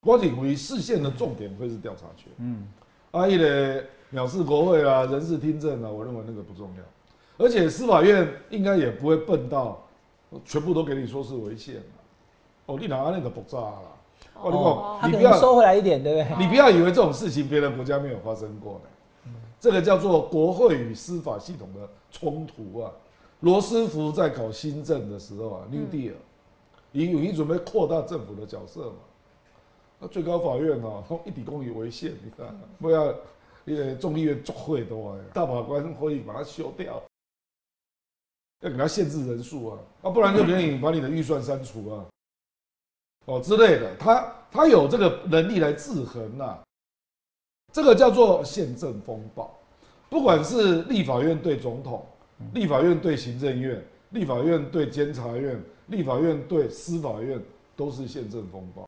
我认为释宪的重点会是调查权。一个藐视国会啊，人事听证啊，我认为那个不重要。而且司法院应该也不会笨到全部都给你说是违宪你哪那个爆炸啦？你不要收回来一点，对不对？ 你不要以为这种事情别的国家没有发生过的，这个叫做国会与司法系统的冲突啊。罗斯福在搞新政的时候啊，New Deal，以准备扩大政府的角色嘛。那最高法院一底公理违宪，你看，不要众议院会多大法官会议把它修掉，要给他限制人数不然就给你把你的预算删除之类的。他有这个能力来制衡这个叫做宪政风暴。不管是立法院对总统，立法院对行政院，立法院对监察院，立法院对司法院，都是宪政风暴。